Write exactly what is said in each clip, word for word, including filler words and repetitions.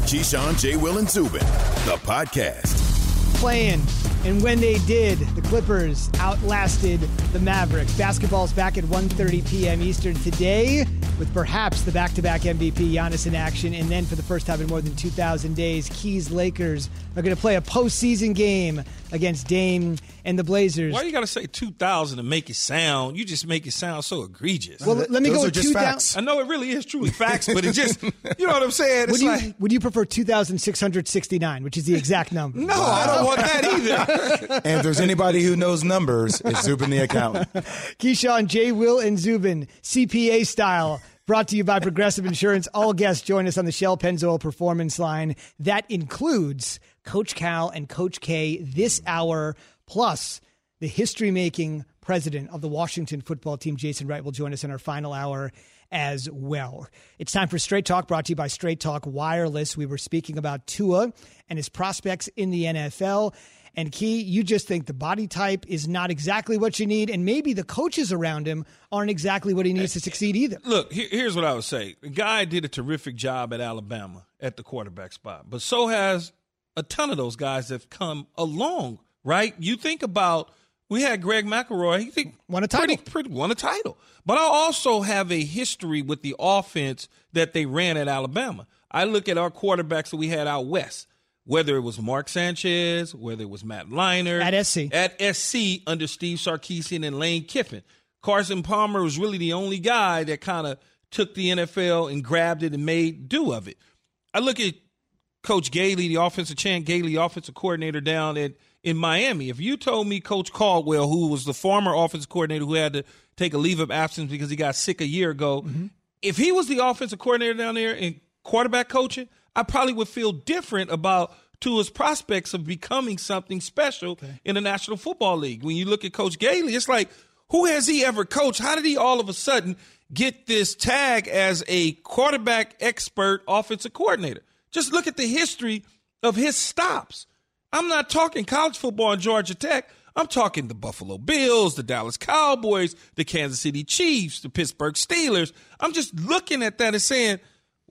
Keyshawn, J. Will, and Zubin, the podcast. Playing, and when they did, the Clippers outlasted the Mavericks. Basketball's back at one thirty p.m. Eastern today with perhaps the back-to-back M V P Giannis in action, and then for the first time in more than two thousand days, Keys Lakers are going to play a postseason game against Dame and the Blazers. Why you got to say two thousand to make it sound? You just make it sound so egregious. Well, let me Those go are with just two facts. thousand. I know it really is truly facts, but it just, you know what I'm saying? It's Would you, like, would you prefer two thousand six hundred sixty-nine, which is the exact number? no, I don't want that either. And if there's anybody who knows numbers, it's Zubin the accountant. Keyshawn, J. Will, and Zubin, C P A style. Brought to you by Progressive Insurance. All guests join us on the Shell Pennzoil Performance Line. That includes Coach Cal and Coach K this hour, plus the history-making president of the Washington football team, Jason Wright, will join us in our final hour as well. It's time for Straight Talk, brought to you by Straight Talk Wireless. We were speaking about Tua and his prospects in the N F L. And Key, you just think the body type is not exactly what you need, and maybe the coaches around him aren't exactly what he needs to succeed either. Look, here, here's what I would say. The guy did a terrific job at Alabama at the quarterback spot, but so has a ton of those guys that have come along, right? You think about, we had Greg McElroy. He think Won a title. Pretty, pretty, won a title. But I also have a history with the offense that they ran at Alabama. I look at our quarterbacks that we had out west. Whether it was Mark Sanchez, whether it was Matt Leinart. At S C. At S C under Steve Sarkisian and Lane Kiffin. Carson Palmer was really the only guy that kind of took the N F L and grabbed it and made do of it. I look at Coach Gailey, the offensive Chan Gailey, offensive coordinator down at in Miami. If you told me Coach Caldwell, who was the former offensive coordinator who had to take a leave of absence because he got sick a year ago, mm-hmm. if he was the offensive coordinator down there and quarterback coaching, I probably would feel different about Tua's prospects of becoming something special okay. in the National Football League. When you look at Coach Gailey, it's like, who has he ever coached? How did he all of a sudden get this tag as a quarterback expert offensive coordinator? Just look at the history of his stops. I'm not talking college football in Georgia Tech. I'm talking the Buffalo Bills, the Dallas Cowboys, the Kansas City Chiefs, the Pittsburgh Steelers. I'm just looking at that and saying,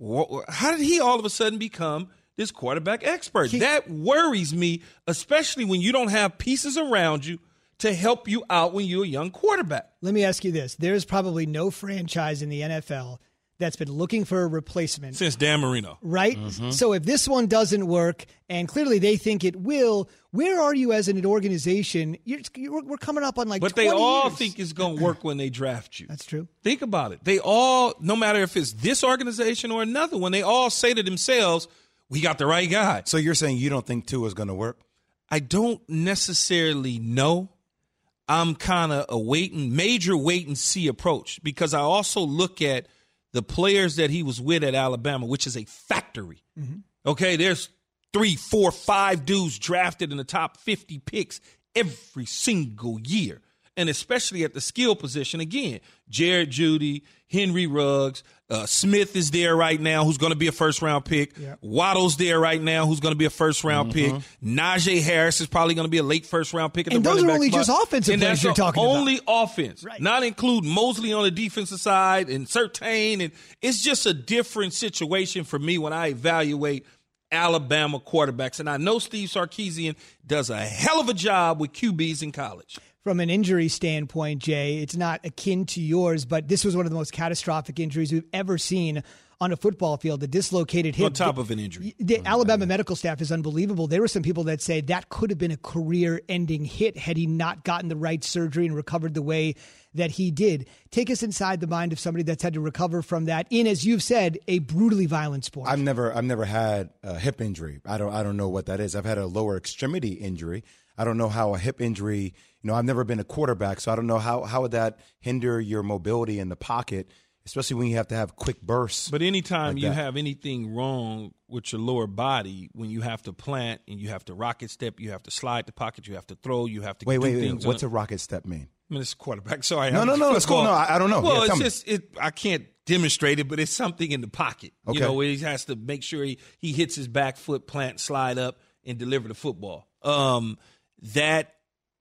how did he all of a sudden become this quarterback expert? He, that worries me, especially when you don't have pieces around you to help you out when you're a young quarterback. Let me ask you this. There's probably no franchise in the N F L that's been looking for a replacement. Since Dan Marino. Right? Mm-hmm. So if this one doesn't work, and clearly they think it will, where are you as an organization? You're, you're, we're coming up on like But twenty they all years. think it's going to work when they draft you. That's true. Think about it. They all, no matter if it's this organization or another one, they all say to themselves, we got the right guy. So you're saying you don't think Tua is going to work? I don't necessarily know. I'm kind of a wait and major wait and see approach because I also look at the players that he was with at Alabama, which is a factory. Mm-hmm. Okay, there's three, four, five dudes drafted in the top fifty picks every single year. And especially at the skill position, again, Jared Jeudy, Henry Ruggs, uh, Smith is there right now, who's going to be a first-round pick. Yep. Waddle's there right now, who's going to be a first-round mm-hmm. pick. Najee Harris is probably going to be a late first-round pick. At and the those are only spot. just offensive and players you're talking only about. Only offense, right. Not include Mosley on the defensive side and Surtain. And it's just a different situation for me when I evaluate Alabama quarterbacks. And I know Steve Sarkisian does a hell of a job with Q Bs in college. From an injury standpoint, Jay, it's not akin to yours, but this was one of the most catastrophic injuries we've ever seen on a football field. The dislocated hip. On top of an injury. The Alabama medical staff is unbelievable. There were some people that say that could have been a career-ending hit had he not gotten the right surgery and recovered the way that he did. Take us inside the mind of somebody that's had to recover from that in, as you've said, a brutally violent sport. I've never, I've never had a hip injury. I don't, I don't know what that is. I've had a lower extremity injury. I don't know how a hip injury, you know, I've never been a quarterback, so I don't know how, how would that hinder your mobility in the pocket, especially when you have to have quick bursts. But anytime like you that. have anything wrong with your lower body, when you have to plant and you have to rocket step, you have to slide the pocket, you have to throw, you have to wait, do wait, things. Wait, what's on, a rocket step mean? I mean, it's quarterback. Sorry. No, no, no, it's cool. No, I, I don't know. Well, yeah, it's just, it, I can't demonstrate it, but it's something in the pocket, okay. you know, where he has to make sure he, he hits his back foot, plant, slide up, and deliver the football. Um, that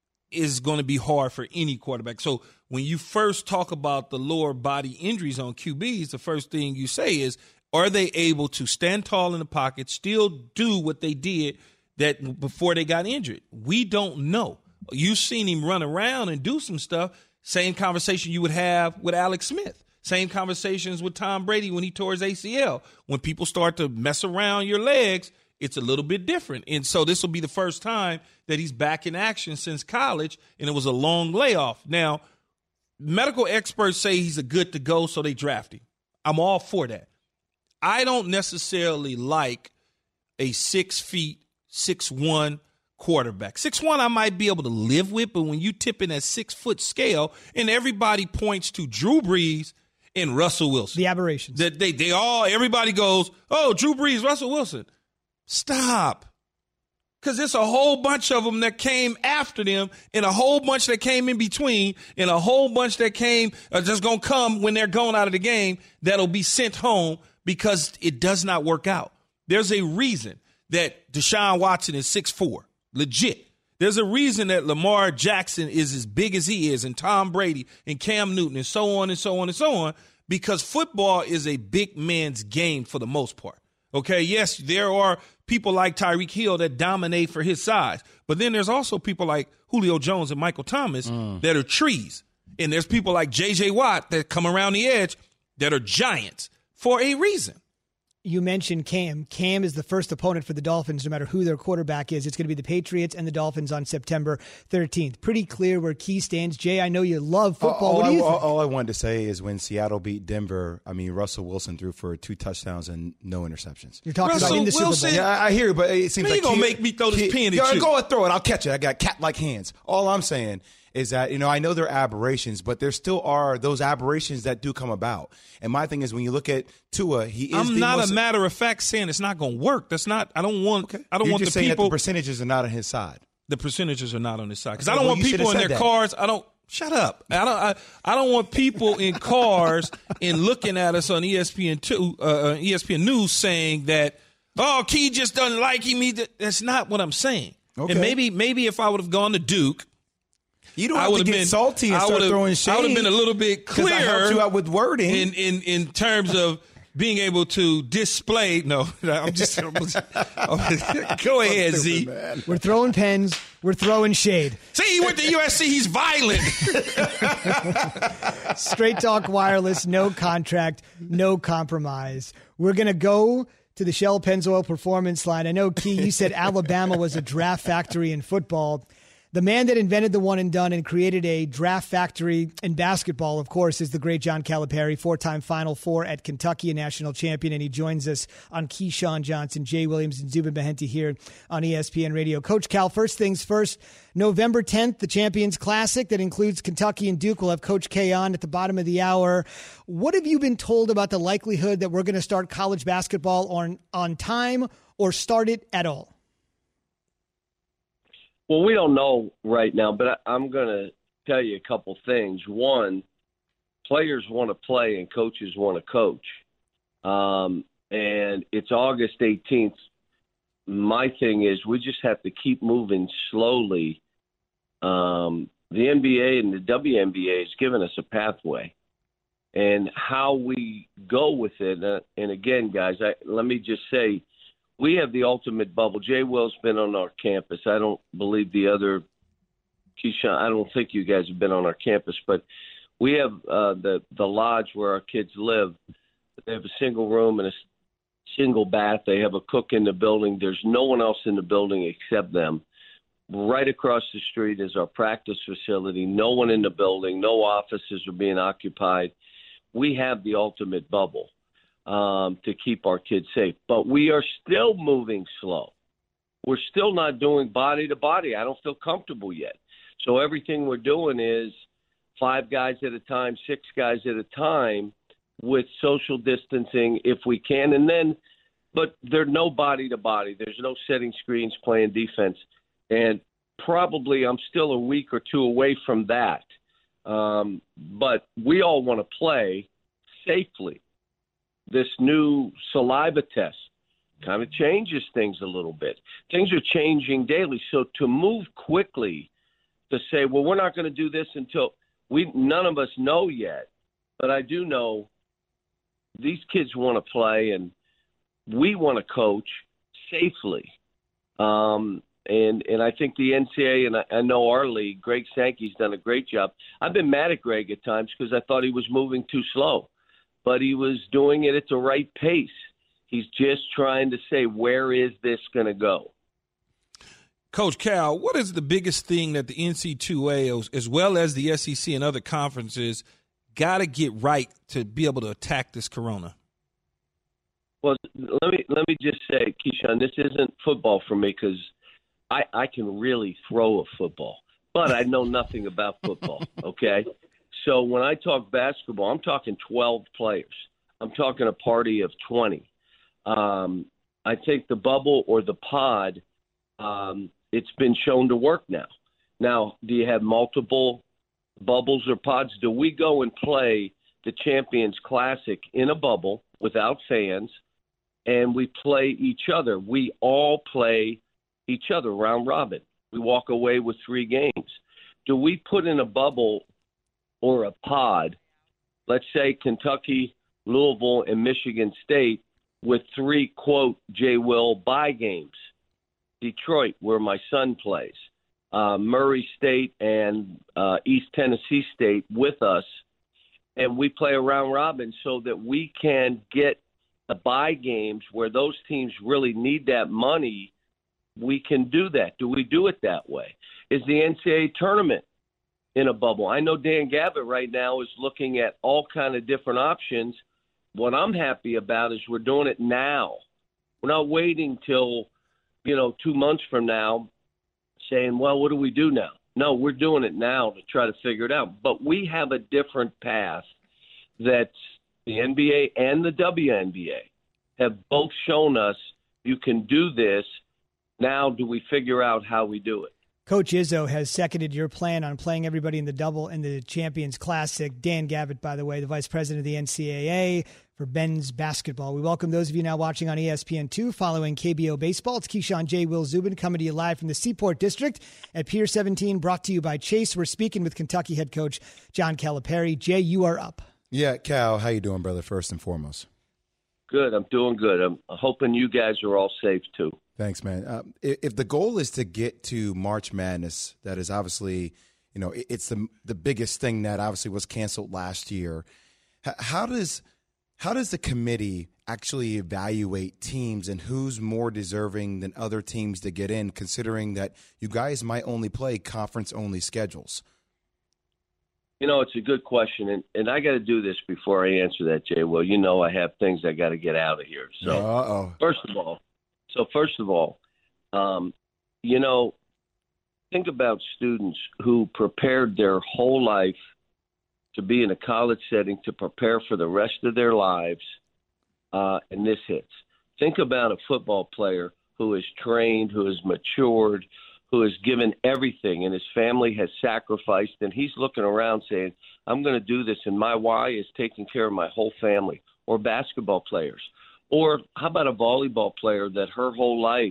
is going to be hard for any quarterback. So when you first talk about the lower body injuries on Q Bs, the first thing you say is, Are they able to stand tall in the pocket, still do what they did that before they got injured? We don't know. You've seen him run around and do some stuff. Same conversation you would have with Alex Smith. Same conversations with Tom Brady when he tore his A C L. When people start to mess around your legs, it's a little bit different. And so this will be the first time that he's back in action since college, and it was a long layoff. Now, medical experts say he's a good to go, so they draft him. I'm all for that. I don't necessarily like a six feet, six one quarterback. six one I might be able to live with, but when you tip in that six-foot scale, and everybody points to Drew Brees and Russell Wilson. The aberrations. That they, they all, everybody goes, oh, Drew Brees, Russell Wilson. Stop. Because there's a whole bunch of them that came after them, and a whole bunch that came in between, and a whole bunch that came, are just going to come when they're going out of the game, that'll be sent home because it does not work out. There's a reason that Deshaun Watson is six four. Legit. There's a reason that Lamar Jackson is as big as he is, and Tom Brady and Cam Newton and so on and so on and so on, because football is a big man's game for the most part. Okay, yes, there are people like Tyreek Hill that dominate for his size, but then there's also people like Julio Jones and Michael Thomas mm. that are trees, and there's people like J J Watt that come around the edge that are giants for a reason. You mentioned Cam. Cam is the first opponent for the Dolphins, no matter who their quarterback is. It's going to be the Patriots and the Dolphins on September thirteenth. Pretty clear where Key stands. Jay, I know you love football. All, what do you I, think? All I wanted to say is when Seattle beat Denver, I mean, Russell Wilson threw for two touchdowns and no interceptions. You're talking Russell about in the Wilson, Super Bowl. Yeah, I hear you, but it seems Man, like you gonna Key, make me throw this Key, pen at go, you. Go and throw it. I'll catch it. I got cat-like hands. All I'm saying is that, you know, I know there are aberrations, but there still are those aberrations that do come about. And my thing is, when you look at Tua, he is I'm the not most, a matter of fact saying it's not going to work. That's not. I don't want. Okay. I don't You're want just the saying people. that the percentages are not on his side. The percentages are not on his side because Okay, I don't well, want you people in should've their said that. cars. I don't. Shut up. I don't. I, I don't want people in cars and looking at us on E S P N two, uh, E S P N News saying that, oh, Key just doesn't like him. He, that's not what I'm saying. Okay. And maybe, maybe if I would have gone to Duke. You don't I have would to have get been salty and I start would've- throwing shade. I would have been a little bit 'cause I clearer helped you out with wording. in, in, in terms of being able to display. No, I'm just. I'm just go ahead, Z. Man. We're throwing pens. We're throwing shade. See, he went to U S C. He's violent. Straight Talk Wireless, no contract, no compromise. We're going to go to the Shell Pennzoil Performance Line. I know, Key, you said Alabama was a draft factory in football. The man that invented the one and done and created a draft factory in basketball, of course, is the great John Calipari, four-time Final Four at Kentucky, a national champion, and he joins us on Keyshawn Johnson, Jay Williams, and Zubin Mehenti here on E S P N Radio. Coach Cal, first things first, November tenth, the Champions Classic that includes Kentucky and Duke. We'll have Coach K on at the bottom of the hour. What have you been told about the likelihood that we're going to start college basketball on, on time or start it at all? Well, we don't know right now, but I, I'm going to tell you a couple things. One, players want to play and coaches want to coach. Um, and it's August eighteenth. My thing is we just have to keep moving slowly. Um, the N B A and the W N B A has given us a pathway. And how we go with it, uh, and again, guys, I, let me just say, we have the ultimate bubble. Jay Will's been on our campus. I don't believe the other Keyshawn. I don't think you guys have been on our campus, but we have uh, the the lodge where our kids live. They have a single room and a single bath. They have a cook in the building. There's no one else in the building except them. Right across the street is our practice facility. No one in the building. No offices are being occupied. We have the ultimate bubble. Um, to keep our kids safe. But we are still moving slow. We're still not doing body to body. I don't feel comfortable yet. So everything we're doing is five guys at a time, six guys at a time with social distancing if we can. And then, but there's no body to body. There's no setting screens, playing defense. And probably I'm still a week or two away from that. Um, but we all want to play safely. This new saliva test kind of changes things a little bit. Things are changing daily. So to move quickly to say, well, we're not going to do this until we, none of us know yet, but I do know these kids want to play, and we want to coach safely. Um, and and I think the N C A A, and I, I know our league, Greg Sankey's done a great job. I've been mad at Greg at times because I thought he was moving too slow, but he was doing it at the right pace. He's just trying to say, where is this going to go? Coach Cal, what is the biggest thing that the N C double A, as well as the S E C and other conferences, got to get right to be able to attack this corona? Well, let me let me just say, Keyshawn, this isn't football for me because I, I can really throw a football, but I know nothing about football, okay? So when I talk basketball, I'm talking twelve players. I'm talking a party of twenty. Um, I think the bubble or the pod, um, it's been shown to work now. Now, do you have multiple bubbles or pods? Do we go and play the Champions Classic in a bubble without fans, and we play each other? We all play each other round robin. We walk away with three games. Do we put in a bubble or a pod, let's say Kentucky, Louisville, and Michigan State, with three, quote, J. Will bye games? Detroit, where my son plays, uh, Murray State and uh, East Tennessee State with us, and we play a round robin so that we can get the bye games where those teams really need that money. We can do that. Do we do it that way? Is the N C double A tournament in a bubble? I know Dan Gavitt right now is looking at all kind of different options. What I'm happy about is we're doing it now. We're not waiting till, you know, two months from now saying, well, what do we do now? No, we're doing it now to try to figure it out. But we have a different path that the N B A and the W N B A have both shown us you can do this. Now, do we figure out how we do it? Coach Izzo has seconded your plan on playing everybody in the double in the Champions Classic. Dan Gavitt, by the way, the vice president of the N C double A for Ben's basketball. We welcome those of you now watching on E S P N two, following K B O Baseball. It's Keyshawn J. Will Zubin coming to you live from the Seaport District at Pier seventeen, brought to you by Chase. We're speaking with Kentucky head coach John Calipari. Jay, you are up. Yeah, Cal, how you doing, brother, first and foremost? Good. I'm doing good. I'm hoping you guys are all safe, too. Thanks, man. Uh, if the goal is to get to March Madness, that is obviously, you know, it's the the biggest thing that obviously was canceled last year. How does how does the committee actually evaluate teams and who's more deserving than other teams to get in, considering that you guys might only play conference-only schedules? You know, it's a good question, and, and I got to do this before I answer that, Jay. Well, you know I have things I got to get out of here. So, Uh-oh. first of all, So first of all, um, you know, think about students who prepared their whole life to be in a college setting to prepare for the rest of their lives, uh, and this hits. Think about a football player who is trained, who has matured, who has given everything, and his family has sacrificed, and he's looking around saying, I'm going to do this, and my why is taking care of my whole family. Or basketball players. Or how about a volleyball player that her whole life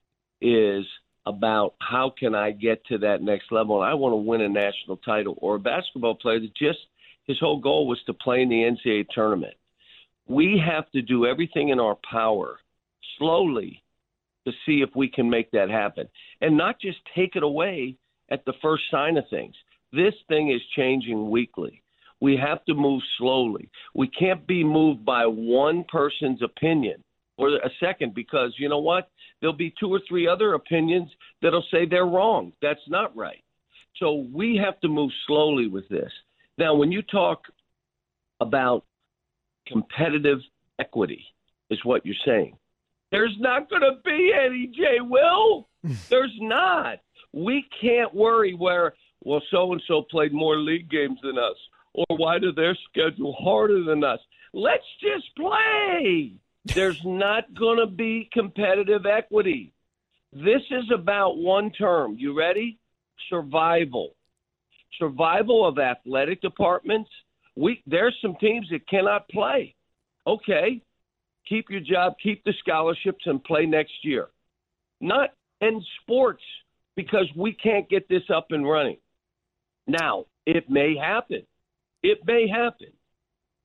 is about how can I get to that next level, and I want to win a national title. Or a basketball player that just his whole goal was to play in the N C double A tournament. We have to do everything in our power slowly to see if we can make that happen, and not just take it away at the first sign of things. This thing is changing weekly. We have to move slowly. We can't be moved by one person's opinion or a second, because you know what? There'll be two or three other opinions that'll say they're wrong. That's not right. So we have to move slowly with this. Now, when you talk about competitive equity is what you're saying, there's not going to be any, Jay Will. There's not. We can't worry where, well, so-and-so played more league games than us, or why do their schedule harder than us? Let's just play. There's not going to be competitive equity. This is about one term. You ready? Survival. Survival of athletic departments. We There's some teams that cannot play. Okay, keep your job, keep the scholarships, and play next year. Not in sports, because we can't get this up and running. Now, it may happen. It may happen.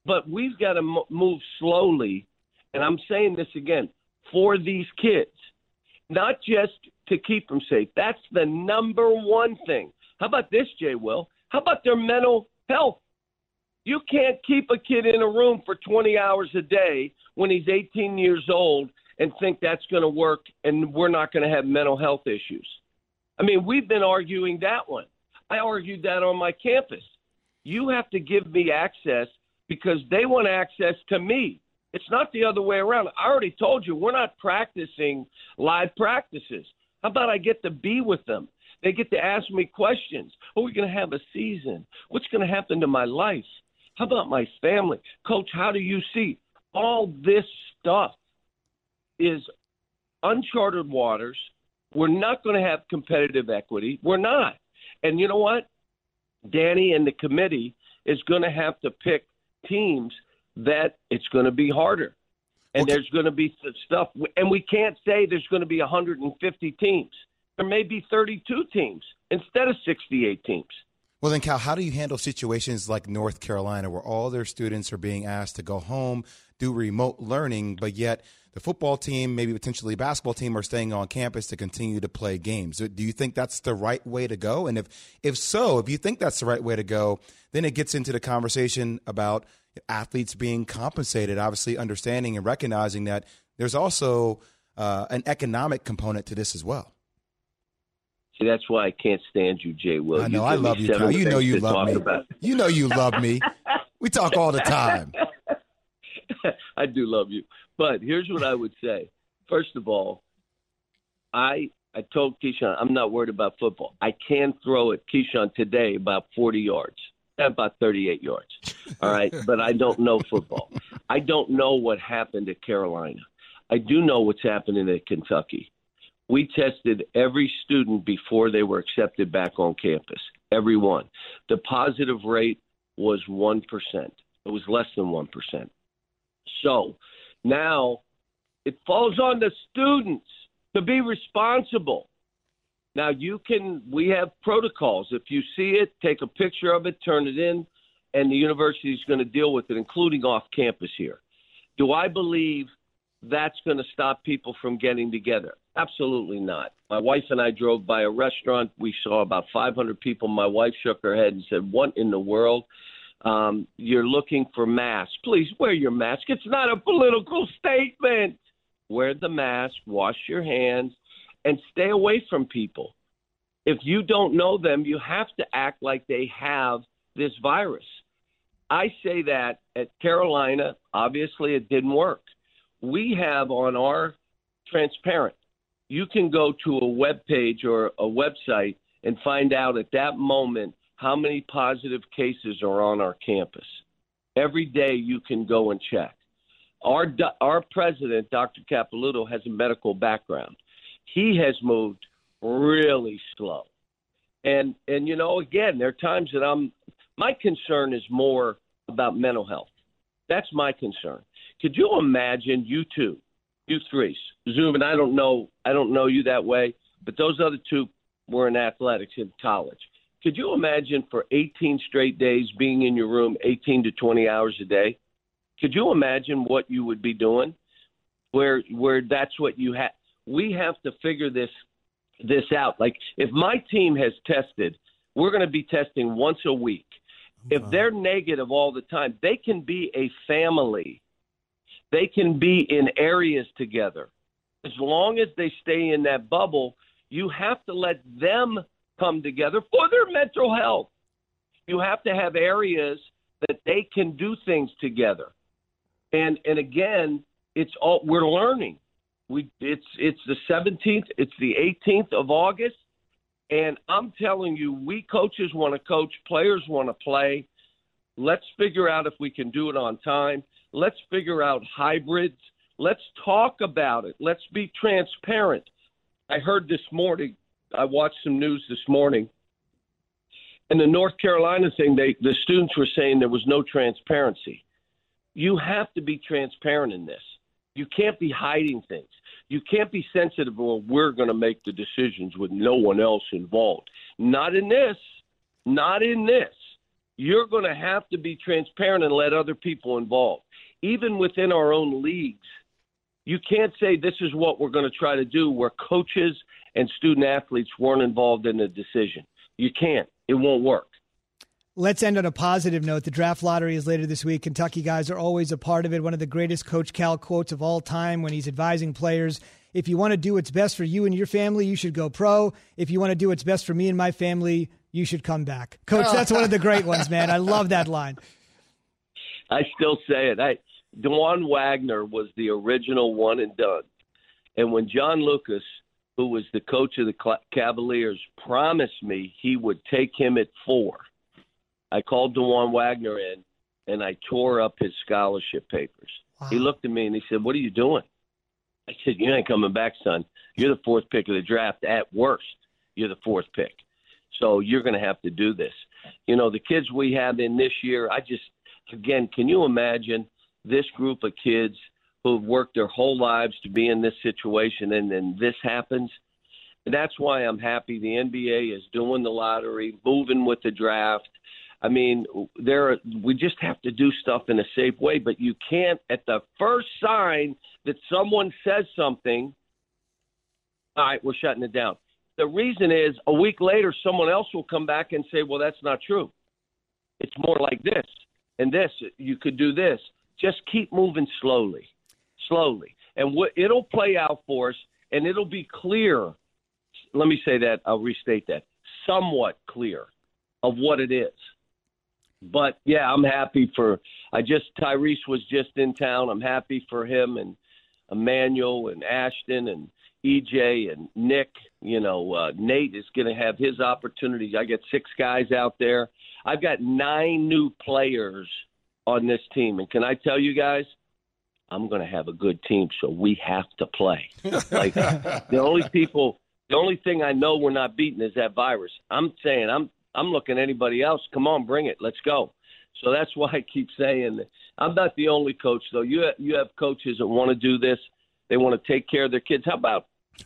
But we've got to m- move slowly, and I'm saying this again, for these kids, not just to keep them safe. That's the number one thing. How about this, Jay Will? How about their mental health? You can't keep a kid in a room for twenty hours a day when he's eighteen years old and think that's going to work and we're not going to have mental health issues. I mean, we've been arguing that one. I argued that on my campus. You have to give me access because they want access to me. It's not the other way around. I already told you, we're not practicing live practices. How about I get to be with them? They get to ask me questions. Are we going to have a season? What's going to happen to my life? How about my family? Coach, how do you see? All this stuff is uncharted waters. We're not going to have competitive equity. We're not. And you know what? Danny and the committee is going to have to pick teams that it's going to be harder. And okay. There's going to be stuff. And we can't say there's going to be one hundred fifty teams. There may be thirty-two teams instead of sixty-eight teams. Well, then, Cal, how do you handle situations like North Carolina where all their students are being asked to go home, do remote learning, but yet the football team, maybe potentially basketball team, are staying on campus to continue to play games? Do you think that's the right way to go? And if, if so, if you think that's the right way to go, then it gets into the conversation about athletes being compensated, obviously understanding and recognizing that there's also uh, an economic component to this as well. See, that's why I can't stand you, Jay Will. I know. I love you, Cal. You know you love me. About. You know you love me. We talk all the time. I do love you. But here's what I would say. First of all, I I told Keyshawn I'm not worried about football. I can throw at Keyshawn today about forty yards, about thirty-eight yards. All right? But I don't know football. I don't know what happened at Carolina. I do know what's happening at Kentucky. We tested every student before they were accepted back on campus, every one. The positive rate was one percent. It was less than one percent. So now it falls on the students to be responsible. Now you can, we have protocols. If you see it, take a picture of it, turn it in, and the university is going to deal with it, including off campus here. Do I believe that's going to stop people from getting together? Absolutely not. My wife and I drove by a restaurant. We saw about five hundred people. My wife shook her head and said, what in the world? Um, you're looking for masks. Please wear your mask. It's not a political statement. Wear the mask, wash your hands, and stay away from people. If you don't know them, you have to act like they have this virus. I say that at Carolina, obviously it didn't work. We have on our Transparent, you can go to a web page or a website and find out at that moment how many positive cases are on our campus. Every day you can go and check. Our our president, Doctor Capilouto, has a medical background. He has moved really slow. And, and you know, again, there are times that I'm – my concern is more about mental health. That's my concern. Could you imagine you two, you three, Zubin, I don't know, I don't know you that way, but those other two were in athletics in college. Could you imagine for eighteen straight days being in your room eighteen to twenty hours a day? Could you imagine what you would be doing? Where where that's what you have. We have to figure this this out. Like if my team has tested, we're going to be testing once a week. If they're negative all the time, they can be a family. They can be in areas together. As long as they stay in that bubble, you have to let them come together for their mental health. You have to have areas that they can do things together. And and again, it's all we're learning. We it's it's the seventeenth, it's the eighteenth of August, and I'm telling you, we coaches want to coach, players want to play. Let's figure out if we can do it on time. Let's figure out hybrids. Let's talk about it. Let's be transparent. I heard this morning, I watched some news this morning, and the North Carolina thing, they the students were saying there was no transparency. You have to be transparent in this. You can't be hiding things. You can't be sensitive, well, we're going to make the decisions with no one else involved. Not in this. Not in this. you're going to have to be transparent and let other people involved. Even within our own leagues, you can't say this is what we're going to try to do where coaches and student athletes weren't involved in the decision. You can't. It won't work. Let's end on a positive note. The draft lottery is later this week. Kentucky guys are always a part of it. One of the greatest Coach Cal quotes of all time when he's advising players: if you want to do what's best for you and your family, you should go pro. If you want to do what's best for me and my family, you should come back. Coach, that's one of the great ones, man. I love that line. I still say it. I, DeJuan Wagner was the original one and done. And when John Lucas, who was the coach of the Cavaliers, promised me he would take him at four, I called DeJuan Wagner in, and I tore up his scholarship papers. Wow. He looked at me and he said, "What are you doing?" I said, "You ain't coming back, son. You're the fourth pick of the draft. At worst, you're the fourth pick. So you're going to have to do this." You know, the kids we have in this year, I just, again, can you imagine this group of kids who've worked their whole lives to be in this situation, and then this happens? And that's why I'm happy the N B A is doing the lottery, moving with the draft. I mean, there are, we just have to do stuff in a safe way, but you can't, at the first sign that someone says something, all right, we're shutting it down. The reason is a week later, someone else will come back and say, well, that's not true. It's more like this and this. You could do this. Just keep moving slowly, slowly. And what, it'll play out for us, and it'll be clear. Let me say that. I'll restate that. Somewhat clear of what it is. But, yeah, I'm happy for – I just – Tyrese was just in town. I'm happy for him and Emmanuel and Ashton and E J and Nick. You know, uh, Nate is going to have his opportunities. I got six guys out there. I've got nine new players on this team. And can I tell you guys, I'm going to have a good team, so we have to play. Like, the only people – the only thing I know we're not beating is that virus. I'm saying I'm – I'm looking at anybody else. Come on, bring it. Let's go. So that's why I keep saying that. I'm not the only coach, though. You have, you have coaches that want to do this. They want to take care of their kids. How about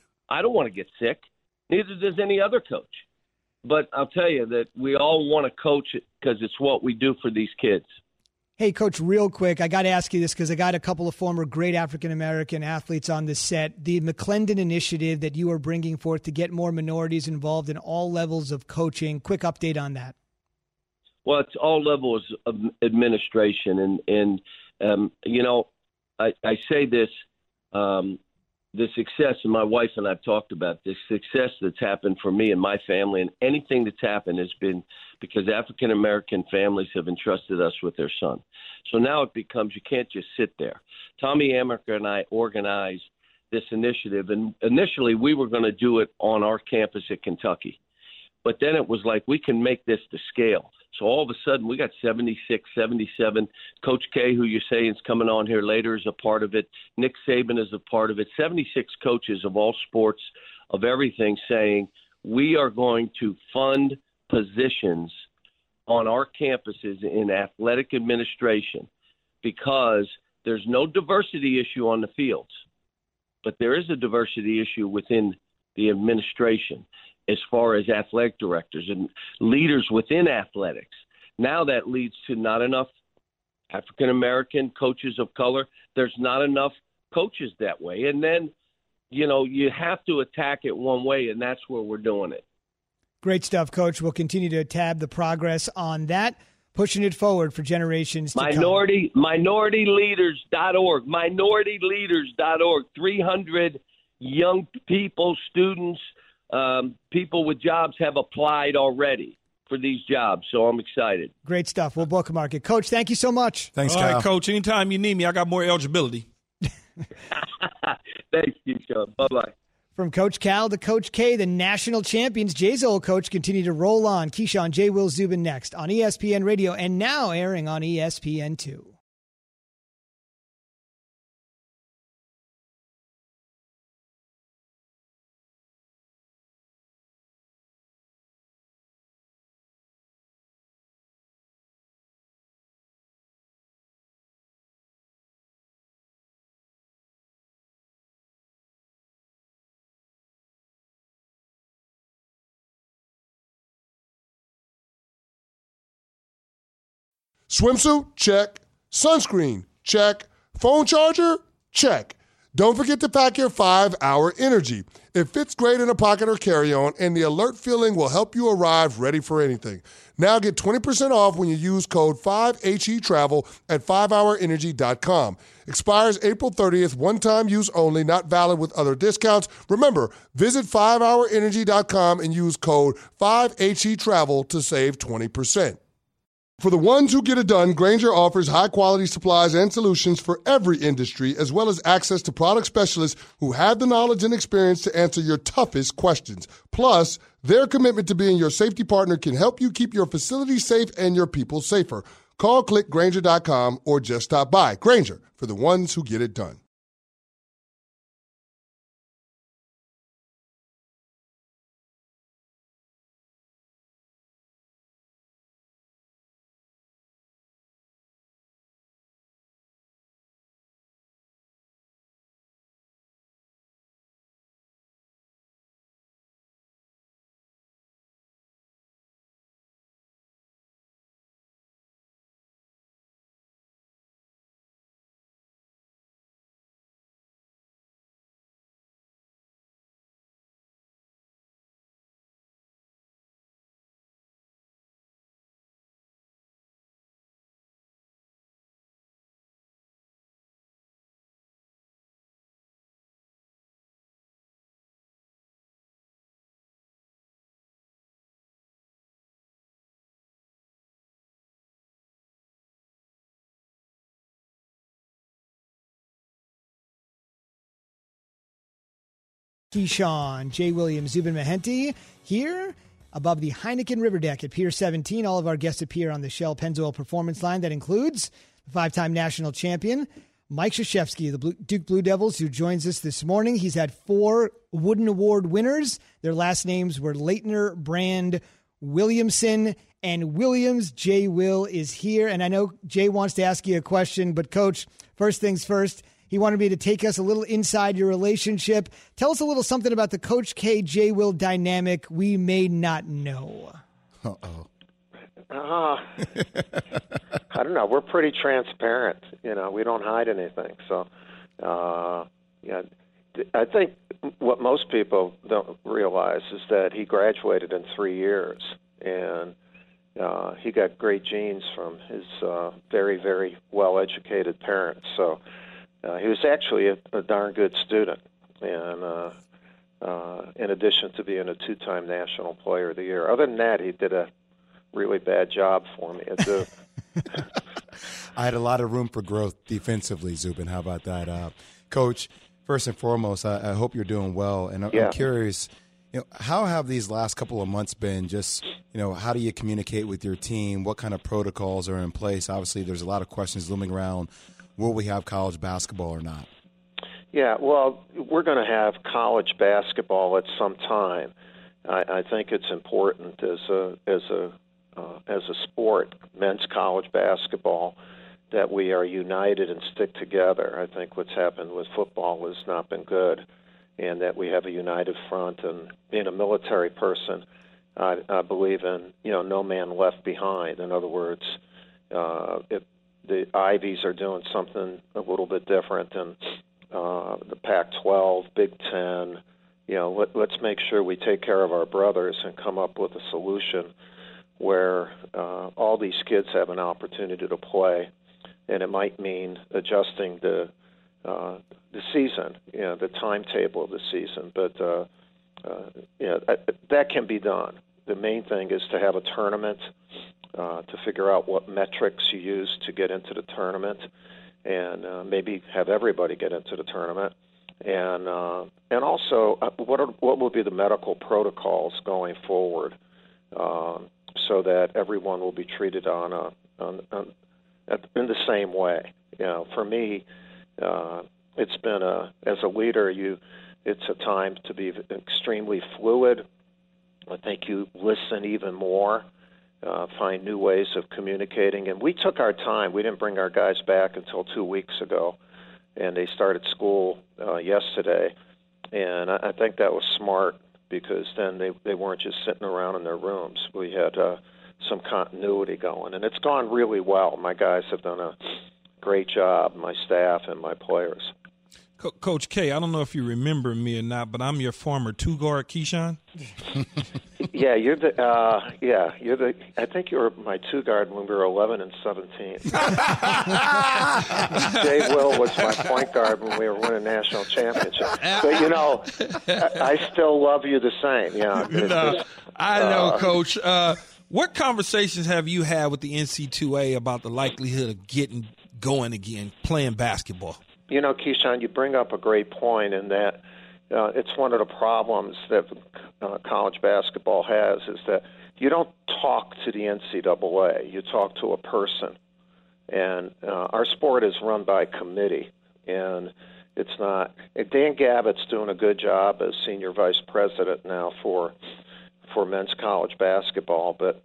I don't want to get sick. Neither does any other coach. But I'll tell you that we all want to coach it because it's what we do for these kids. Hey, Coach, real quick, I got to ask you this because I got a couple of former great African-American athletes on this set. The McClendon initiative that you are bringing forth to get more minorities involved in all levels of coaching. Quick update on that. Well, it's all levels of administration. And, and um, you know, I, I say this, um, the success, and my wife and I have talked about this success that's happened for me and my family, and anything that's happened has been because African-American families have entrusted us with their son. So now it becomes you can't just sit there. Tommy Amaker and I organized this initiative, and initially we were going to do it on our campus at Kentucky. But then it was like we can make this to scale. So all of a sudden we got seventy-six, seventy-seven. Coach K, who you're saying is coming on here later, is a part of it. Nick Saban is a part of it. seventy-six coaches of all sports, of everything, saying we are going to fund positions on our campuses in athletic administration because there's no diversity issue on the fields, but there is a diversity issue within the administration as far as athletic directors and leaders within athletics. Now that leads to not enough African-American coaches of color. There's not enough coaches that way. And then, you know, you have to attack it one way, and that's where we're doing it. Great stuff, Coach. We'll continue to tab the progress on that, pushing it forward for generations to Minority, come. minority leaders dot org, minority leaders dot org, three hundred young people, students, Um, people with jobs have applied already for these jobs, so I'm excited. Great stuff. We'll bookmark it. Coach, thank you so much. Thanks, All Kyle. right, Coach. Anytime you need me, I got more eligibility. Thanks, Keyshawn. Bye-bye. From Coach Cal to Coach K, the national champions, Jay's old coach, continue to roll on. Keyshawn, J. Will Zubin next on E S P N Radio and now airing on E S P N two. Swimsuit? Check. Sunscreen? Check. Phone charger? Check. Don't forget to pack your five hour Energy. It fits great in a pocket or carry-on, and the alert feeling will help you arrive ready for anything. Now get twenty percent off when you use code five H E Travel at five hour energy dot com. Expires April thirtieth, one-time use only, not valid with other discounts. Remember, visit five hour energy dot com and use code five H E Travel to save twenty percent. For the ones who get it done, Grainger offers high-quality supplies and solutions for every industry, as well as access to product specialists who have the knowledge and experience to answer your toughest questions. Plus, their commitment to being your safety partner can help you keep your facility safe and your people safer. Call, click Grainger dot com, or just stop by. Grainger, for the ones who get it done. Keyshawn, Jay Williams, Zubin Mehenti here above the Heineken River Deck at Pier seventeen. All of our guests appear on the Shell Pennzoil Performance Line. That includes the five-time national champion, Mike Krzyzewski, the Blue, Duke Blue Devils, who joins us this morning. He's had four Wooden Award winners. Their last names were Leitner, Brand, Williamson, and Williams. Jay Will is here. And I know Jay wants to ask you a question, but Coach, first things first, he wanted me to take us a little inside your relationship. Tell us a little something about the Coach K, Jay Will dynamic we may not know. Uh-oh. Uh, I don't know. We're pretty transparent. You know, we don't hide anything. So, uh, yeah, I think what most people don't realize is that he graduated in three years, and uh, he got great genes from his uh, very, very well-educated parents. So uh, he was actually a, a darn good student, and uh, uh, in addition to being a two-time National Player of the Year. Other than that, he did a really bad job for me at Duke. I had a lot of room for growth defensively, Zubin. How about that? Uh, Coach, first and foremost, I, I hope you're doing well. And I'm, yeah. I'm curious, you know, how have these last couple of months been? Just, you know, how do you communicate with your team? What kind of protocols are in place? Obviously, there's a lot of questions looming around. Will we have college basketball or not? Yeah, well, we're going to have college basketball at some time. I, I think it's important as a as a Uh, as a sport, men's college basketball, that we are united and stick together. I think what's happened with football has not been good, and that we have a united front. And being a military person, I, I believe in, you know, no man left behind. In other words, uh, if the Ivies are doing something a little bit different than uh, the Pac twelve, Big Ten, you know, let, let's make sure we take care of our brothers and come up with a solution where uh, all these kids have an opportunity to play, and it might mean adjusting the uh, the season, you know, the timetable of the season. But uh, uh, you know, that can be done. The main thing is to have a tournament, uh, to figure out what metrics you use to get into the tournament, and uh, maybe have everybody get into the tournament. And uh, and also, uh, what are, what will be the medical protocols going forward? Um, so that everyone will be treated on a on, on in the same way. You know, for me, uh, it's been a as a leader, you it's a time to be extremely fluid. I think you listen even more, uh, find new ways of communicating, and we took our time. We didn't bring our guys back until two weeks ago, and they started school uh, yesterday, and I, I think that was smart, because then they, they weren't just sitting around in their rooms. We had uh, some continuity going. And it's gone really well. My guys have done a great job, my staff and my players. Co- Coach K, I don't know if you remember me or not, but I'm your former two guard, Keyshawn. Yeah, you're the. Uh, yeah, you're the. I think you were my two guard when we were eleven and seventeen. Jay Will was my point guard when we were winning national championship. But you know, I, I still love you the same. Yeah, you know, no, I know, uh, Coach. Uh, what conversations have you had with the N C double A about the likelihood of getting going again, playing basketball? You know, Keyshawn, you bring up a great point in that uh, it's one of the problems that uh, college basketball has is that you don't talk to the N C double A. You talk to a person. And uh, our sport is run by committee. And it's not – Dan Gavitt's doing a good job as senior vice president now for for men's college basketball. But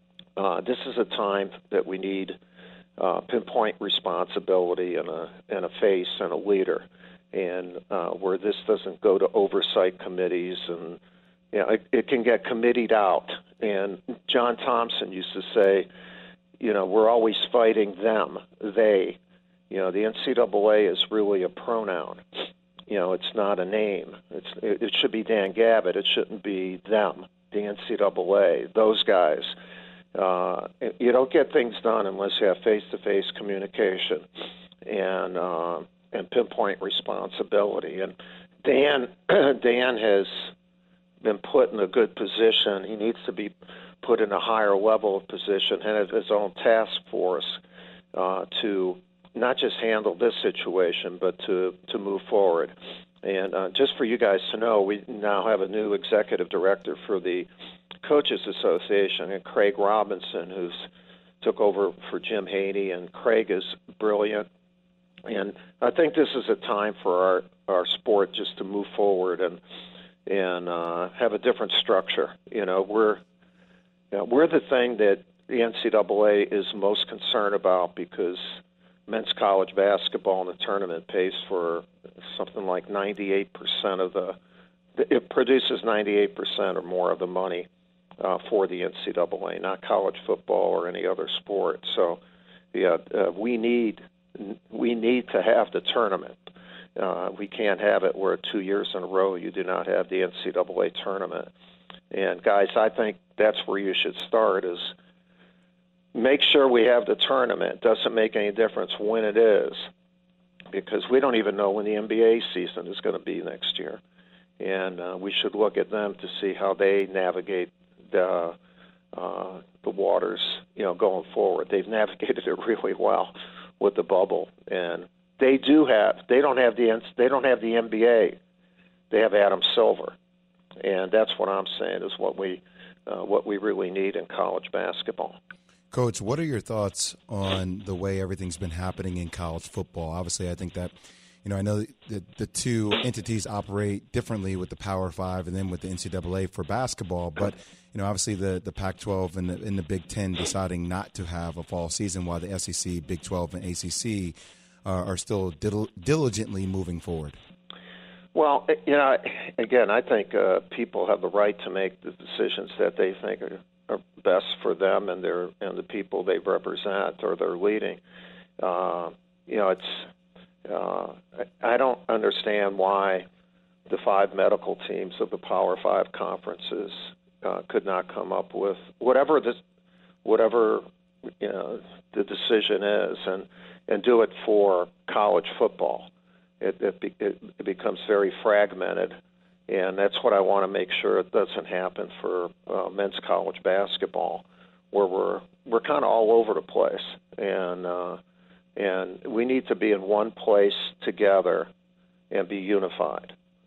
uh, this is a time that we need – Uh, pinpoint responsibility and a and a face and a leader, and uh, where this doesn't go to oversight committees, and you know, it, it can get committied out. And John Thompson used to say, you know, we're always fighting them, they. You know, the N C double A is really a pronoun. You know, it's not a name. It's it, it should be Dan Gavitt. It shouldn't be them, the N C double A, those guys. Uh, you don't get things done unless you have face-to-face communication and uh, and pinpoint responsibility. And Dan Dan has been put in a good position. He needs to be put in a higher level of position and have his own task force uh, to not just handle this situation, but to to move forward. And uh, just for you guys to know, we now have a new executive director for the Coaches Association, and Craig Robinson, who's took over for Jim Haney, and Craig is brilliant. And I think this is a time for our, our sport just to move forward and and uh, have a different structure. You know, we're you know, we're the thing that the N C double A is most concerned about because men's college basketball in the tournament pays for something like ninety-eight percent of the it produces ninety-eight percent or more of the money Uh, for the N C double A, not college football or any other sport. So, yeah, uh, we need we need to have the tournament. Uh, we can't have it where two years in a row you do not have the N C double A tournament. And guys, I think that's where you should start: is make sure we have the tournament. Doesn't make any difference when it is, because we don't even know when the N B A season is going to be next year, and uh, we should look at them to see how they navigate Uh, uh, the waters, you know, going forward. They've navigated it really well with the bubble, and they do have. They don't have the they don't have the N B A. They have Adam Silver, and that's what I'm saying is what we uh, what we really need in college basketball. Coach, what are your thoughts on the way everything's been happening in college football? Obviously, I think that. You know, I know the, the two entities operate differently with the Power Five and then with the N C double A for basketball. But, you know, obviously the, the Pac twelve and the, and the Big Ten deciding not to have a fall season while the S E C, Big twelve, and A C C uh, are still dil- diligently moving forward. Well, you know, again, I think uh, people have the right to make the decisions that they think are, are best for them and their and the people they represent or they're leading. Uh, you know, it's Uh, I don't understand why the five medical teams of the Power Five conferences uh, could not come up with whatever the whatever you know the decision is, and and do it for college football. It it, be, it it becomes very fragmented, and that's what I want to make sure it doesn't happen for uh, men's college basketball, where we're we're kind of all over the place, and. Uh, And we need to be in one place together and be unified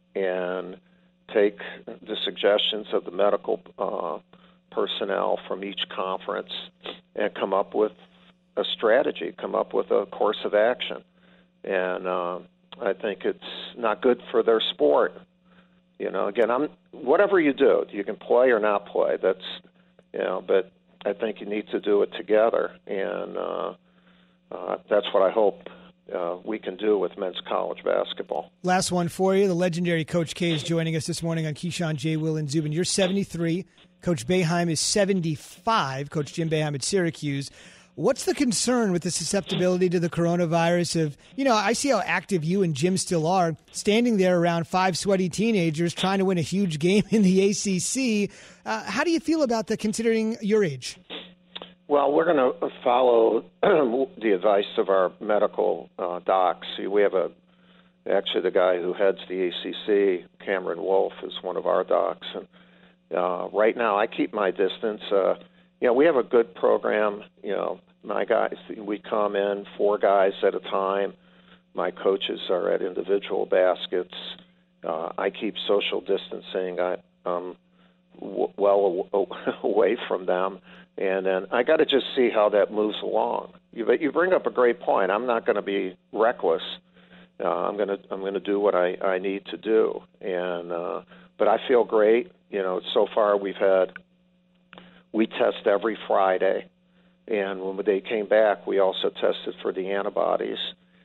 and take the suggestions of the medical uh, personnel from each conference and come up with a strategy, come up with a course of action. And uh, I think it's not good for their sport. You know, again, I'm whatever you do, you can play or not play. That's, you know, but I think you need to do it together. And, uh, Uh, that's what I hope uh, we can do with men's college basketball. Last one for you. The legendary Coach K is joining us this morning on Keyshawn, J. Will, and Zubin. You're seventy-three. Coach Boeheim is seventy-five. Coach Jim Boeheim at Syracuse. What's the concern with the susceptibility to the coronavirus of, you know, I see how active you and Jim still are, standing there around five sweaty teenagers trying to win a huge game in the A C C. Uh, how do you feel about that considering your age? Well, we're going to follow the advice of our medical uh, docs. We have a, actually the guy who heads the A C C, Cameron Wolf, is one of our docs. And uh, right now I keep my distance. Uh, you know, we have a good program. You know, my guys, we come in four guys at a time. My coaches are at individual baskets. Uh, I keep social distancing. I, um, w- well away from them. And then I got to just see how that moves along. You, you bring up a great point. I'm not going to be reckless. Uh, I'm going to I'm going to do what I, I need to do. And uh, but I feel great. You know, so far we've had we test every Friday, and when they came back, we also tested for the antibodies.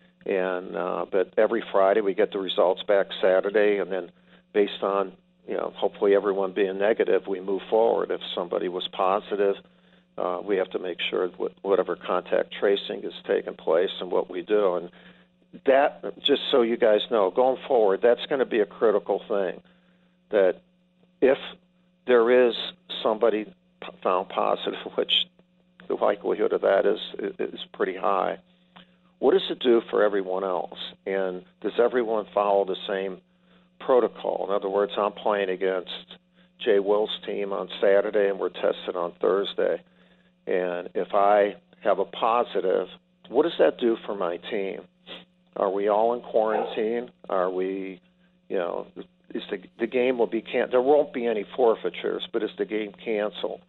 And uh, but every Friday we get the results back Saturday, and then based on you know hopefully everyone being negative, we move forward. If somebody was positive, Uh, we have to make sure that whatever contact tracing is taking place and what we do. And that, just so you guys know, going forward, that's going to be a critical thing, that if there is somebody found positive, which the likelihood of that is is pretty high, what does it do for everyone else? And does everyone follow the same protocol? In other words, I'm playing against Jay Will's team on Saturday, and we're tested on Thursday. And if I have a positive, what does that do for my team? Are we all in quarantine? Are we, you know, is the the game will be can there won't be any forfeitures, but is the game canceled?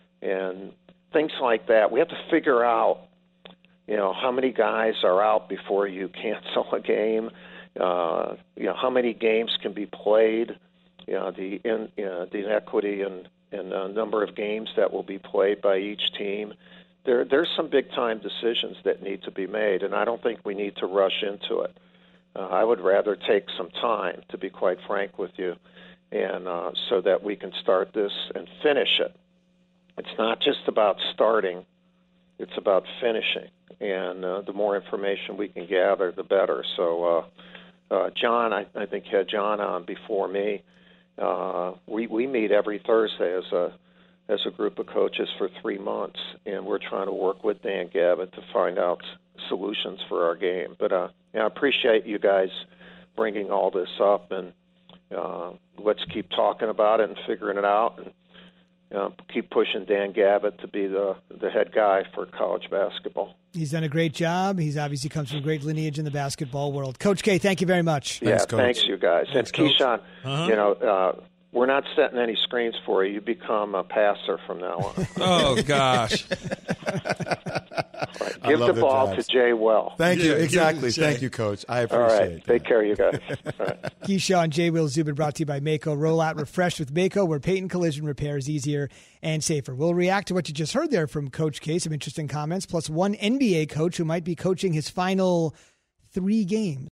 And things like that. We have to figure out, you know, how many guys are out before you cancel a game. Uh, you know, how many games can be played? You know, the in, you know, the inequity and and the number of games that will be played by each team. There, there's some big-time decisions that need to be made, and I don't think we need to rush into it. Uh, I would rather take some time, to be quite frank with you, and uh, so that we can start this and finish it. It's not just about starting. It's about finishing, and uh, the more information we can gather, the better. So, uh, uh, John, I, I think you had John on before me. Uh, we, we meet every Thursday as a as a group of coaches for three months, and we're trying to work with Dan Gavitt to find out solutions for our game. But uh, yeah, I appreciate you guys bringing all this up, and uh, let's keep talking about it and figuring it out, and uh, keep pushing Dan Gavitt to be the, the head guy for college basketball. He's done a great job. He's obviously comes from great lineage in the basketball world. Coach K, thank you very much. Yeah, thanks, Coach. Thanks you guys. Thanks, and Keyshawn, uh-huh. you know, uh, we're not setting any screens for you. You become a passer from now on. Oh, gosh. Right. Give the ball drives. to Jay Well. Thank Yeah, you. give it Exactly. to Jay. Thank you, Coach. I All appreciate right. it. Take care, you guys. All right. Keyshawn, J. Will, Zubin, brought to you by Mako. Roll out refreshed with Mako, where Peyton Collision repair is easier and safer. We'll react to what you just heard there from Coach K. Some interesting comments, plus one N B A coach who might be coaching his final three games.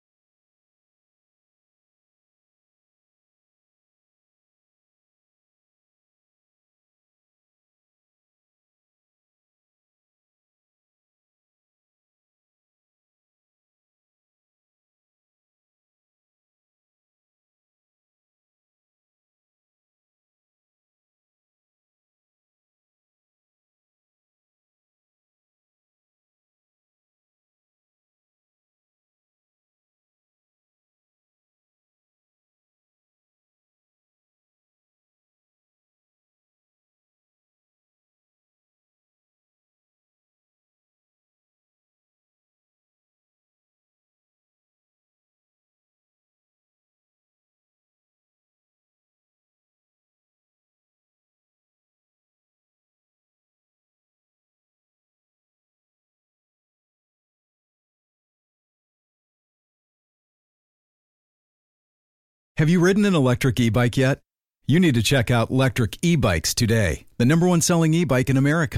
Have you ridden an electric e-bike yet? You need to check out Lectric E-Bikes today, the number one selling e-bike in America.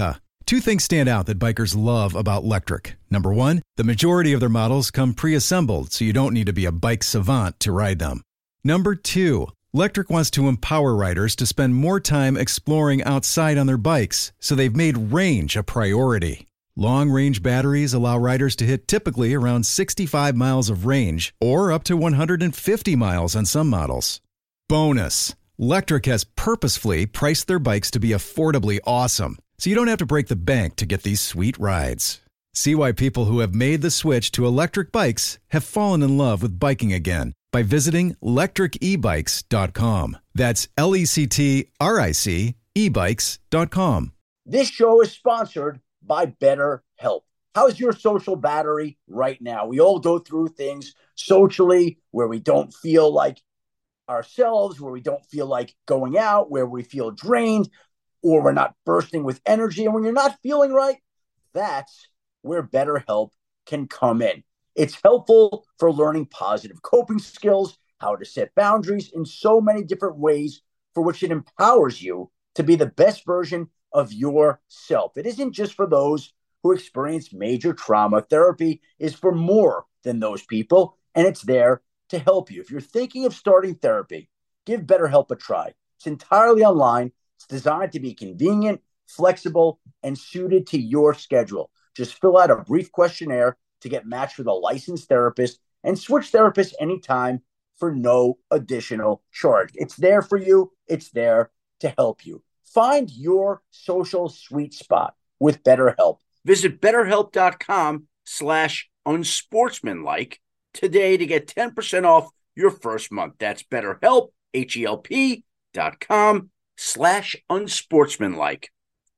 Two things stand out that bikers love about Lectric. Number one, the majority of their models come pre-assembled, so you don't need to be a bike savant to ride them. Number two, Lectric wants to empower riders to spend more time exploring outside on their bikes, so they've made range a priority. Long-range batteries allow riders to hit typically around sixty-five miles of range, or up to one hundred fifty miles on some models. Bonus, Lectric has purposefully priced their bikes to be affordably awesome, so you don't have to break the bank to get these sweet rides. See why people who have made the switch to electric bikes have fallen in love with biking again by visiting lectric e bikes dot com. That's L E C T R I C e bikes dot com. This show is sponsored by BetterHelp. How's your social battery right now? We all go through things socially where we don't feel like ourselves, where we don't feel like going out, where we feel drained, or we're not bursting with energy. And when you're not feeling right, that's where BetterHelp can come in. It's helpful for learning positive coping skills, how to set boundaries in so many different ways for which it empowers you to be the best version of yourself. It isn't just for those who experience major trauma. Therapy is for more than those people, and it's there to help you. If you're thinking of starting therapy, give BetterHelp a try. It's entirely online. It's designed to be convenient, flexible, and suited to your schedule. Just fill out a brief questionnaire to get matched with a licensed therapist and switch therapists anytime for no additional charge. It's there for you. It's there to help you. Find your social sweet spot with BetterHelp. Visit betterhelp.com slash unsportsmanlike today to get ten percent off your first month. That's BetterHelp, H-E-L-P dot com slash unsportsmanlike.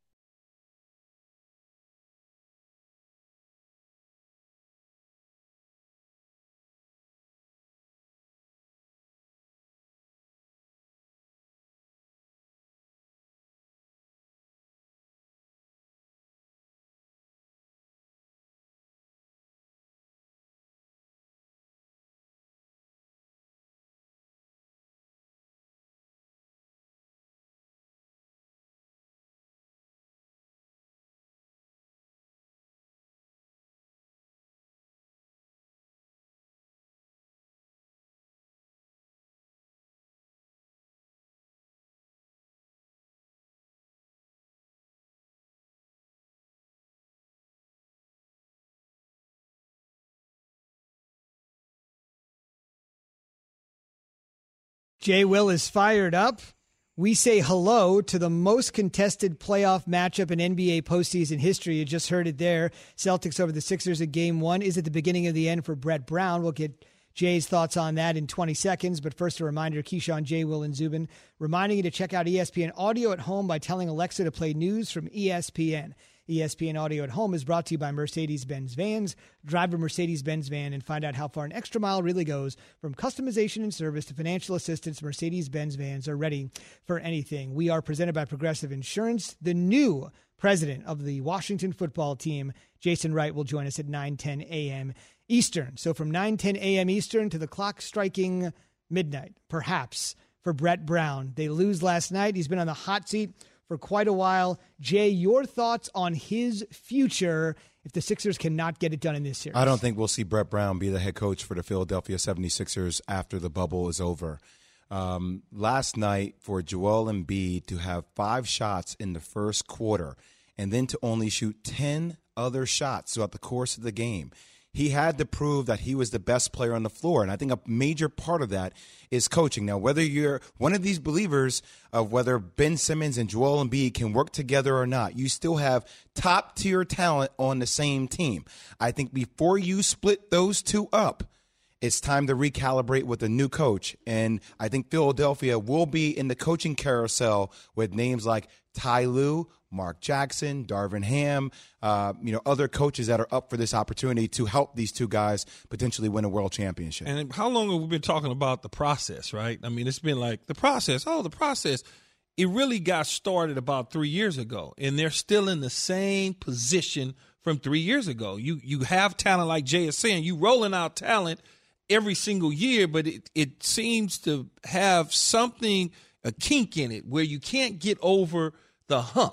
Jay Will is fired up. We say hello to the most contested playoff matchup in N B A postseason history. You just heard it there. Celtics over the Sixers at game one. Is it the beginning of the end for Brett Brown? We'll get Jay's thoughts on that in twenty seconds. But first, a reminder, Keyshawn, Jay, Will, and Zubin, reminding you to check out E S P N Audio at Home by telling Alexa to play news from E S P N. E S P N Audio at Home is brought to you by Mercedes-Benz Vans. Drive a Mercedes-Benz van and find out how far an extra mile really goes. From customization and service to financial assistance, Mercedes-Benz Vans are ready for anything. We are presented by Progressive Insurance. The new president of the Washington football team, Jason Wright, will join us at nine ten a.m. Eastern. So from nine ten a.m. Eastern to the clock striking midnight, perhaps, for Brett Brown. They lose last night. He's been on the hot seat for quite a while. Jay, your thoughts on his future if the Sixers cannot get it done in this series? I don't think we'll see Brett Brown be the head coach for the Philadelphia seventy-sixers after the bubble is over. Um, last night, for Joel Embiid to have five shots in the first quarter and then to only shoot ten other shots throughout the course of the game, he had to prove that he was the best player on the floor. And I think a major part of that is coaching. Now, whether you're one of these believers of whether Ben Simmons and Joel Embiid can work together or not, you still have top-tier talent on the same team. I think before you split those two up, it's time to recalibrate with a new coach. And I think Philadelphia will be in the coaching carousel with names like Ty Lue, Mark Jackson, Darvin Ham, uh, you know, other coaches that are up for this opportunity to help these two guys potentially win a world championship. And how long have we been talking about the process, right? I mean, it's been like the process, oh, the process. It really got started about three years ago, and they're still in the same position from three years ago. You you have talent, like Jay is saying, you rolling out talent every single year, but it, it seems to have something, a kink in it, where you can't get over the hump.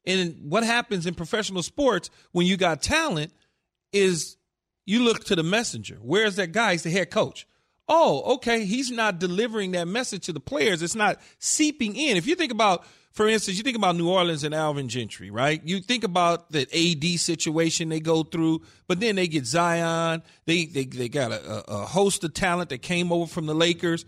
And what happens in professional sports when you got talent is you look to the messenger. Where's that guy? He's the head coach. Oh, okay, he's not delivering that message to the players. It's not seeping in. If you think about, for instance, you think about New Orleans and Alvin Gentry, right? You think about the A D situation they go through, but then they get Zion. They they they got a, a host of talent that came over from the Lakers.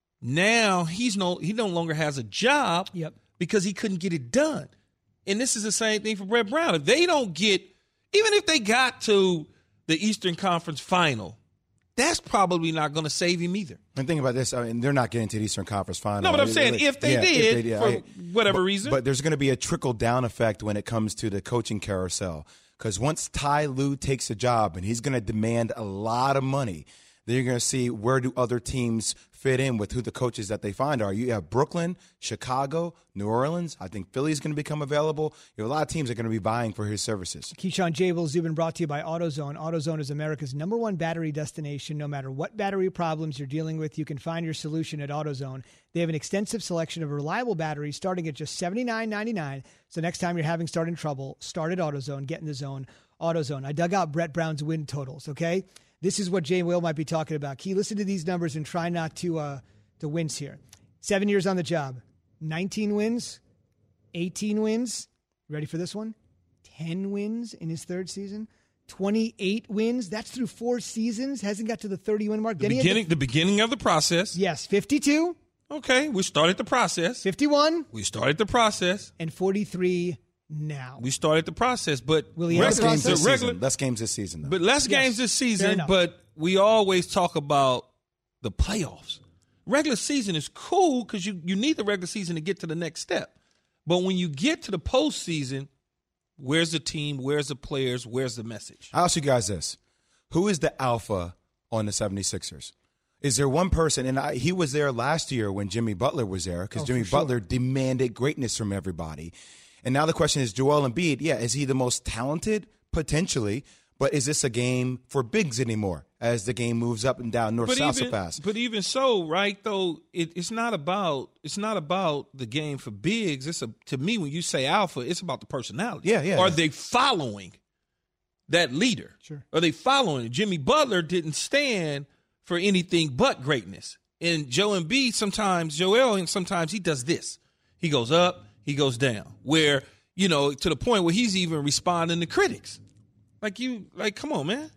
Now he's no he no longer has a job yep. because he couldn't get it done. And this is the same thing for Brett Brown. If they don't get, even if they got to the Eastern Conference Final, that's probably not going to save him either. And think about this. I mean, they're not getting to the Eastern Conference Final. No, but I'm saying if they yeah, did, if they did for I, whatever but, reason. But there's going to be a trickle-down effect when it comes to the coaching carousel. Because once Ty Lue takes a job and he's going to demand a lot of money, then you're going to see where do other teams fit in with who the coaches that they find are. You have Brooklyn, Chicago, New Orleans. I think Philly's going to become available. You have a lot of teams that are going to be vying for his services. Keyshawn, J. Will Zubin brought to you by AutoZone. AutoZone is America's number one battery destination. No matter what battery problems you're dealing with, you can find your solution at AutoZone. They have an extensive selection of reliable batteries starting at just seventy-nine ninety-nine. So next time you're having starting trouble, start at AutoZone. Get in the zone. AutoZone. I dug out Brett Brown's win totals, okay? This is what Jay Will might be talking about. Key, listen to these numbers and try not to uh, to wince here. Seven years on the job, nineteen wins, eighteen wins. Ready for this one? ten wins in his third season, twenty-eight wins. That's through four seasons. Hasn't got to the thirty-win mark. The beginning, the, the beginning of the process. Yes, fifty-two. Okay, we started the process. fifty-one. We started the process. And forty-three now. We started the process, but Will he less end the games this process? season. Less games this season, though. But less Yes, games this fair season, enough. but we always talk about the playoffs. Regular season is cool because you, you need the regular season to get to the next step. But when you get to the postseason, where's the team? Where's the players? Where's the message? I'll ask you guys this. Who is the alpha on the seventy-sixers? Is there one person, and I, he was there last year when Jimmy Butler was there because Oh, Jimmy for sure. Butler demanded greatness from everybody. And now the question is, Joel Embiid, yeah, is he the most talented? Potentially. But is this a game for bigs anymore as the game moves up and down north-south so fast? But even so, right, though, it, it's not about it's not about the game for bigs. It's a, to me, when you say alpha, it's about the personality. Yeah, yeah. Are they following that leader? Sure. Are they following it? Jimmy Butler didn't stand for anything but greatness. And Joe Embiid, sometimes, Joel, and sometimes he does this. He goes up, he goes down, where, you know, to the point where he's even responding to critics. Like, you, like, come on, man.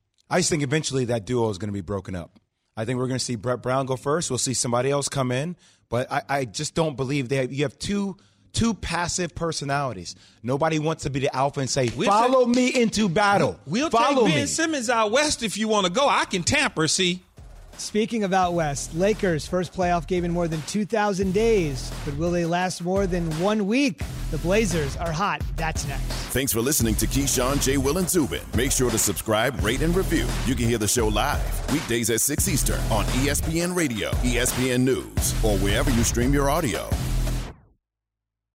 I just think eventually that duo is going to be broken up. I think we're going to see Brett Brown go first. We'll see somebody else come in. But I, I just don't believe they have, you have two two passive personalities. Nobody wants to be the alpha and say, We'll follow take- me into battle. We'll follow take Ben me. Simmons out west if you want to go. I can tamper, see. Speaking of out west, Lakers' first playoff game in more than two thousand days. But will they last more than one week? The Blazers are hot. That's next. Thanks for listening to Keyshawn, J. Will, and Zubin. Make sure to subscribe, rate, and review. You can hear the show live weekdays at six Eastern on E S P N Radio, E S P N News, or wherever you stream your audio.